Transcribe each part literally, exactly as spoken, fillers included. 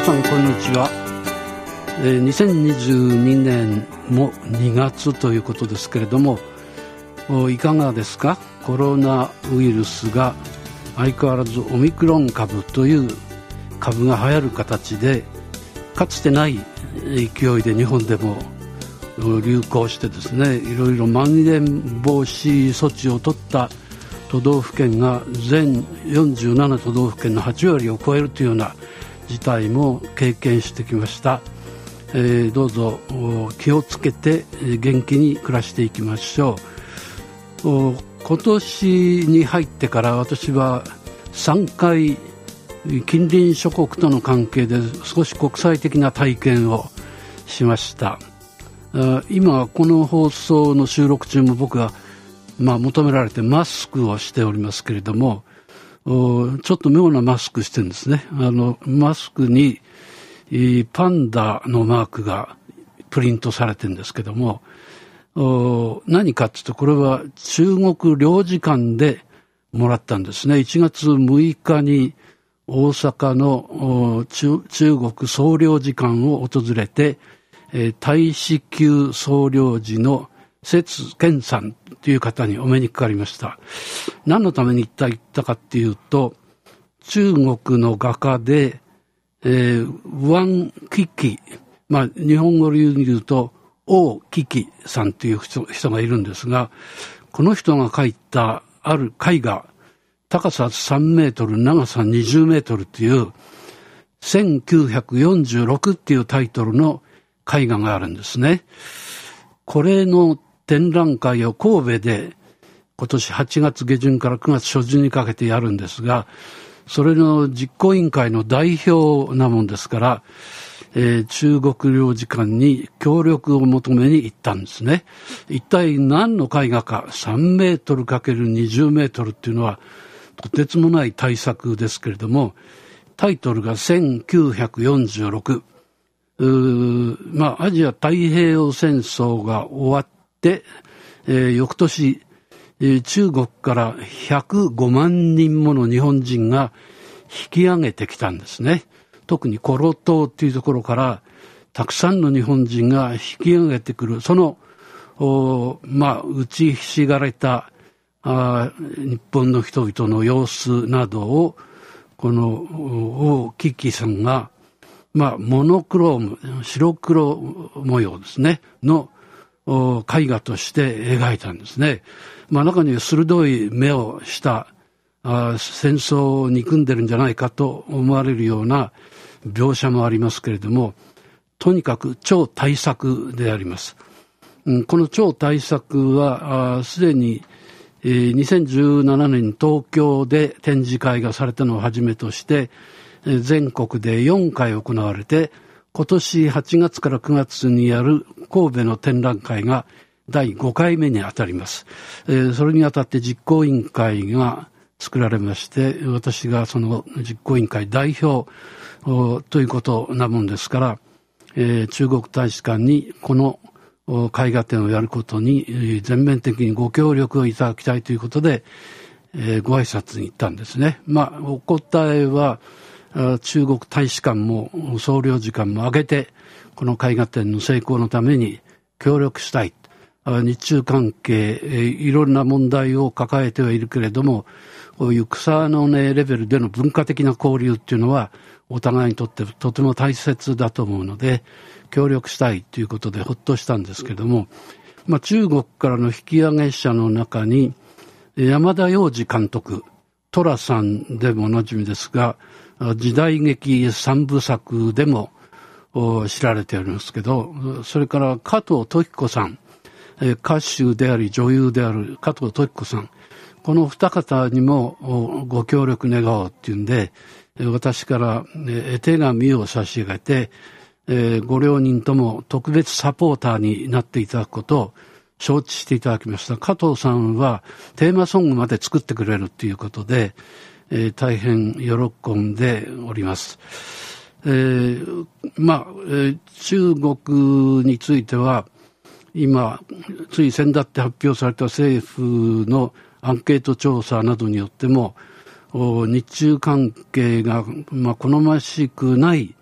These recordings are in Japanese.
さんこんにちは。えー、にせんにじゅうにねんもにがつということですけれども、いかがですか。コロナウイルスが相変わらずオミクロン株という株が流行る形で、かつてない勢いで日本でも流行してですね、いろいろまん延防止措置を取った都道府県が全よんじゅうなな都道府県のはちわりを超えるというような事態も経験してきました。えー、どうぞ気をつけて元気に暮らしていきましょう。今年に入ってから私はさんかい近隣諸国との関係で少し国際的な体験をしました。今この放送の収録中も僕は、まあ、求められてマスクをしておりますけれども、ちょっと妙なマスクしてるんですね。あのマスクにパンダのマークがプリントされてるんですけども、何かっていうと、これは中国領事館でもらったんですね。いちがつむいかに大阪の 中, 中国総領事館を訪れて、大使級総領事の節健さんという方にお目にかかりました。何のために行った行ったかっていうと、中国の画家で、えー、ワン・キキ、まあ日本語で言うと王キキさんという 人, 人がいるんですが、この人が描いたある絵画、高ささんメートル長さにじゅうメートルというせんきゅうひゃくよんじゅうろくっていうタイトルの絵画があるんですね。これの展覧会を神戸で今年はちがつげじゅんからくがつしょじゅんにかけてやるんですが、それの実行委員会の代表なもんですから、えー、中国領事館に協力を求めに行ったんですね。一体何の絵画か、さんメートルかけるにじゅうメートルっていうのはとてつもない大作ですけれども、タイトルがせんきゅうひゃくよんじゅうろく。うーまあアジア太平洋戦争が終わって、えー、翌年、えー、中国からひゃくごまんにんもの日本人が引き上げてきたんですね。特にコロ島というところからたくさんの日本人が引き上げてくる、そのまあ打ちひしがれたあ日本の人々の様子などをこの王キキさんが、まあ、モノクローム、白黒模様ですねの絵画として描いたんですね。まあ、中には鋭い目をしたあ戦争を憎んでるんじゃないかと思われるような描写もありますけれども、とにかく超大作であります。うん、この超大作はすでに、えー、にせんじゅうななねんに東京で展示会がされたのをはじめとして、えー、全国でよんかい行われて、今年はちがつからくがつにやる神戸の展覧会がだいごかいめにあたります。えー、それにあたって実行委員会が作られまして、私がその実行委員会代表ということなもんですから、えー、中国大使館にこの絵画展をやることに全面的にご協力をいただきたいということで、えー、ご挨拶に行ったんですね。まあお答えは中国大使館も総領事館も挙げてこの絵画展の成功のために協力したい。日中関係、いろんな問題を抱えてはいるけれども、こういう草の根レベルでの文化的な交流っていうのはお互いにとってとても大切だと思うので、協力したいということでほっとしたんですけれども、まあ、中国からの引き上げ者の中に山田洋次監督、寅さんでもおなじみですが、時代劇三部作でも知られておりますけど、それから加藤登紀子さん、歌手であり女優である加藤登紀子さん、この二方にもご協力願おうっていうんで、私から絵手紙を差し上げて、ご両人とも特別サポーターになっていただくことを承知していただきました。加藤さんはテーマソングまで作ってくれるということで、えー、大変喜んでおります。えー、まあ、えー、中国については今つい先だって発表された政府のアンケート調査などによっても日中関係が、まあ、好ましくない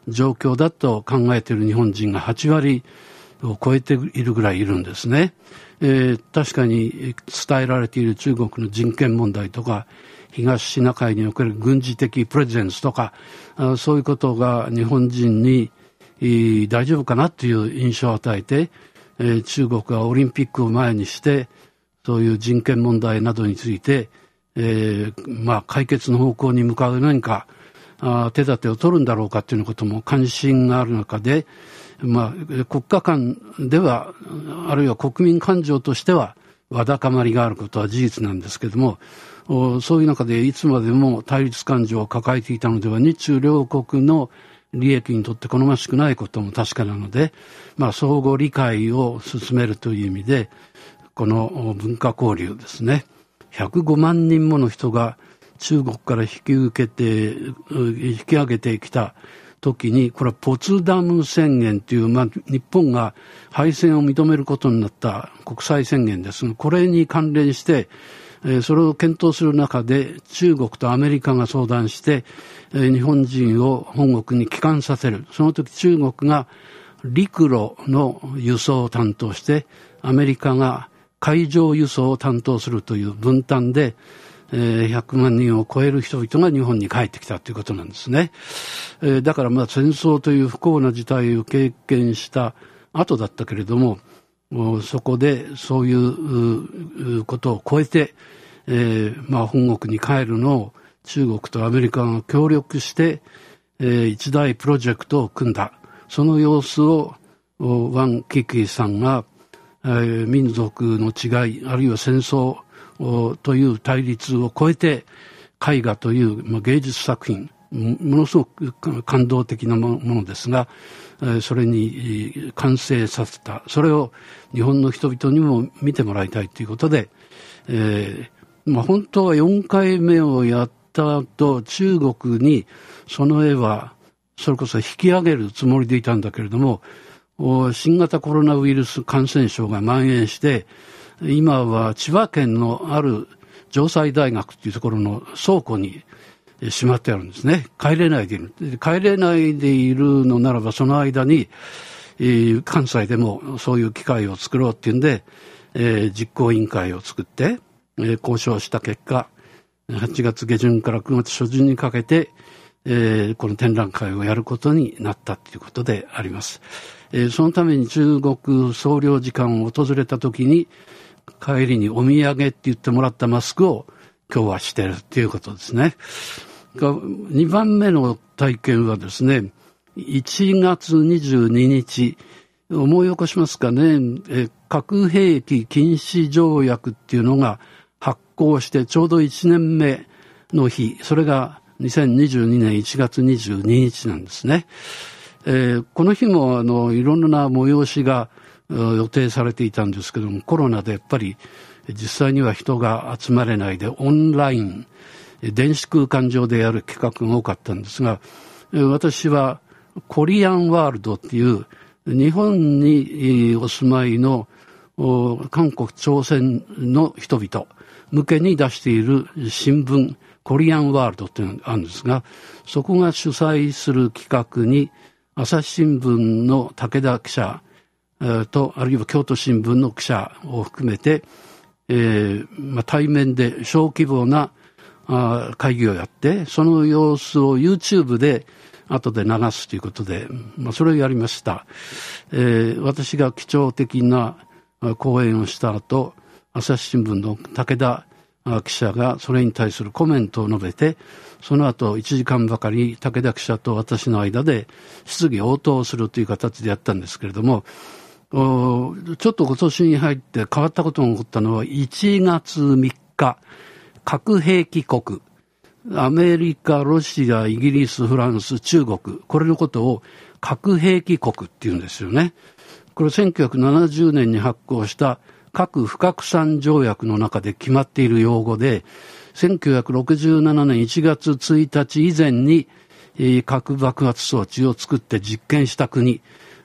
状況だと考えている日本人がはちわりを超えているぐらいいるんですね。えー、確かに伝えられている中国の人権問題とか東シナ海における軍事的プレゼンスとか、あそういうことが日本人に大丈夫かなという印象を与えて、えー、中国はオリンピックを前にしてそういう人権問題などについて、えーまあ、解決の方向に向かう何かあ手立てを取るんだろうかということも関心がある中で、まあ、国家間ではあるいは国民感情としてはわだかまりがあることは事実なんですけれども、そういう中でいつまでも対立感情を抱えていたのでは日中両国の利益にとって好ましくないことも確かなので、まあ、相互理解を進めるという意味でこの文化交流ですね、ひゃくごまんにんもの人が中国から引き受けて引き上げてきた時に、これはポツダム宣言という、まあ、日本が敗戦を認めることになった国際宣言ですが、これに関連してそれを検討する中で中国とアメリカが相談して日本人を本国に帰還させる。その時中国が陸路の輸送を担当してアメリカが海上輸送を担当するという分担でひゃくまんにんを超える人々が日本に帰ってきたということなんですね。だからまあ戦争という不幸な事態を経験した後だったけれども、そこでそういうことを超えて、えー、まあ本国に帰るのを中国とアメリカが協力して、えー、一大プロジェクトを組んだ。その様子をワン・キキさんが、えー、民族の違いあるいは戦争という対立を超えて絵画という、まあ、芸術作品ものすごく感動的なものですが、それに完成させた。それを日本の人々にも見てもらいたいということで、えーまあ、本当はよんかいめをやった後中国にその絵はそれこそ引き上げるつもりでいたんだけれども、新型コロナウイルス感染症が蔓延して今は千葉県のある城西大学というところの倉庫にしまってあるんですね。帰れないでいる。帰れないでいるのならばその間に、えー、関西でもそういう機会を作ろうっていうんで、えー、実行委員会を作って、えー、交渉した結果はちがつげじゅんからくがつしょじゅんにかけて、えー、この展覧会をやることになったということであります。えー、そのために中国総領事館を訪れた時に帰りにお土産って言ってもらったマスクを今日はしているということですね。にばんめの体験はですね、いちがつにじゅうににち思い起こしますかね、え核兵器禁止条約っていうのが発効してちょうどいちねんめの日、それがにせんにじゅうにねんいちがつにじゅうににちなんですね。えー、この日もあのいろんな催しが予定されていたんですけども、コロナでやっぱり実際には人が集まれないでオンライン電子空間上でやる企画が多かったんですが、私はコリアンワールドっていう日本にお住まいの韓国朝鮮の人々向けに出している新聞コリアンワールドっていうのがあるんですが、そこが主催する企画に朝日新聞の武田記者とあるいは京都新聞の記者を含めて、えーまあ、対面で小規模なあ会議をやってその様子を YouTube で後で流すということで、まあ、それをやりました。えー、私が基調的な講演をした後、朝日新聞の武田記者がそれに対するコメントを述べて、その後いちじかんばかり武田記者と私の間で質疑応答するという形でやったんですけれども、ちょっと今年に入って変わったことが起こったのはいちがつみっか、核兵器国アメリカ、ロシア、イギリス、フランス、中国、これのことを核兵器国っていうんですよね。これせんきゅうひゃくななじゅうねんに発効した核不拡散条約の中で決まっている用語で、せんきゅうひゃくろくじゅうななねんいちがつついたち以前に、えー、核爆発装置を作って実験した国、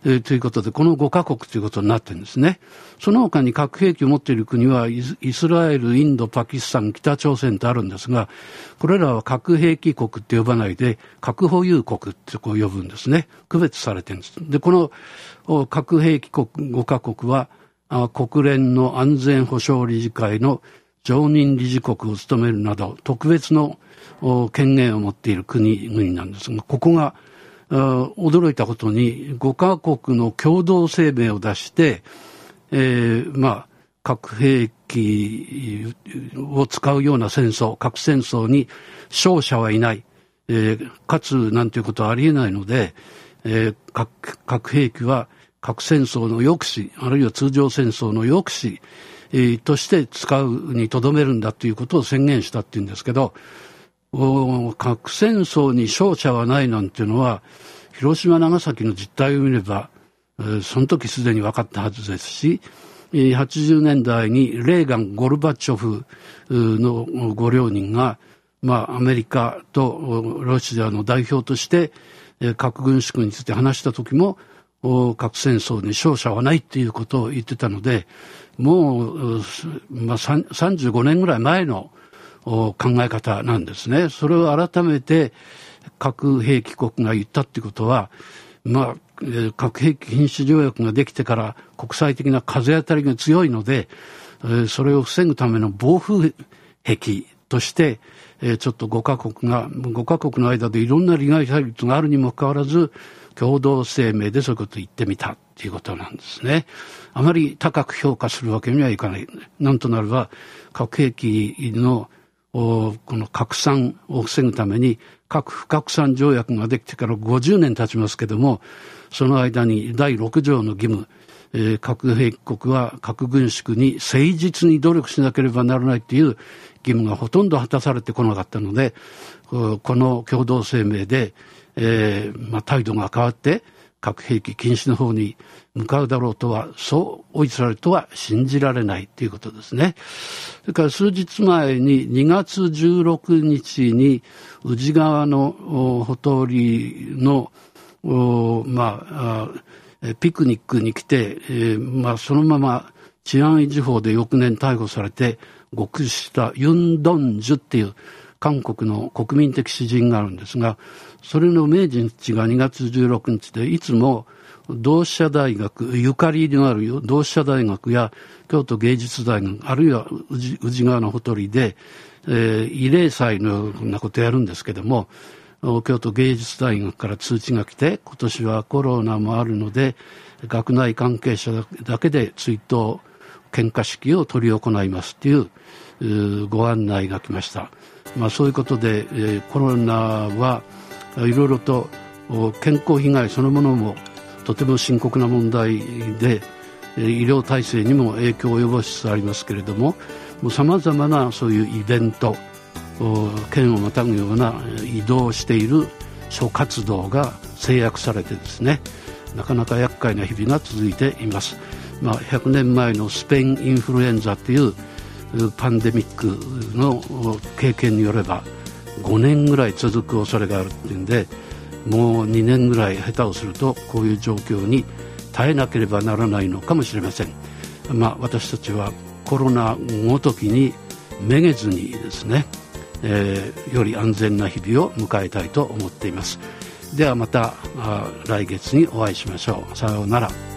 えー、ということでこのごカ国ということになってるんですね。その他に核兵器を持っている国はイスラエル、インド、パキスタン、北朝鮮とあるんですが、これらは核兵器国って呼ばないで核保有国ってこう呼ぶんですね。区別されてるんです。でこの核兵器国ごカ国は国連の安全保障理事会の常任理事国を務めるなど特別の権限を持っている国々なんですが、ここが驚いたことにごカ国の共同声明を出して、えー、まあ核兵器を使うような戦争、核戦争に勝者はいない、えー、かつなんていうことはありえないので、えー、核, 核兵器は核戦争の抑止あるいは通常戦争の抑止、えー、として使うにとどめるんだということを宣言したっていうんですけど、核戦争に勝者はないなんていうのは広島長崎の実態を見れば、えー、その時すでに分かったはずですし、はちじゅうねんだいにレーガン・ゴルバチョフのご両人が、まあ、アメリカとロシアの代表として核軍縮について話した時も核戦争に勝者はないっていうことを言ってたので、もう、まあ、さんじゅうごねんぐらい前の考え方なんですね。それを改めて核兵器国が言ったっていうことは、まあ、核兵器禁止条約ができてから国際的な風当たりが強いので、それを防ぐための防風壁としてちょっとごカ国がごカ国の間でいろんな利害対立があるにもかかわらず共同声明でそういうことを言ってみたということなんですね。あまり高く評価するわけにはいかない。なんとなれば核兵器のこの拡散を防ぐために核不拡散条約ができてからごじゅうねん経ちますけども、その間にだいろく条の義務、えー、核兵器国は核軍縮に誠実に努力しなければならないという義務がほとんど果たされてこなかったので、この共同声明で、えーまあ、態度が変わって核兵器禁止の方に向かうだろうとは、そう追いつられるとは信じられないということですね。それから数日前ににがつじゅうろくにちに宇治川のほとりのまあ、ピクニックに来て、えーまあ、そのまま治安維持法で翌年逮捕されて獄死したユン・ドンジュっていう韓国の国民的詩人があるんですが、それの命日がにがつじゅうろくにちで、いつも同志社大学ゆかりのある同志社大学や京都芸術大学あるいは宇治、宇治川のほとりで、えー、慰霊祭のようなことをやるんですけども、京都芸術大学から通知が来て、今年はコロナもあるので学内関係者だけで追悼献花式を執り行いますというご案内が来ました。まあ、そういうことで、えー、コロナはいろいろと健康被害そのものもとても深刻な問題で、医療体制にも影響を及ぼしつつありますけれども、さまざまなそういうイベント、県をまたぐような移動している諸活動が制約されてですね、なかなか厄介な日々が続いています。まあ、ひゃくねんまえのスペインインフルエンザというパンデミックの経験によればごねんぐらい続く恐れがあるっていうんで、もうにねんぐらい下手をするとこういう状況に耐えなければならないのかもしれません。まあ、私たちはコロナごときにめげずにですね、えー、より安全な日々を迎えたいと思っています。ではまた来月にお会いしましょう。さようなら。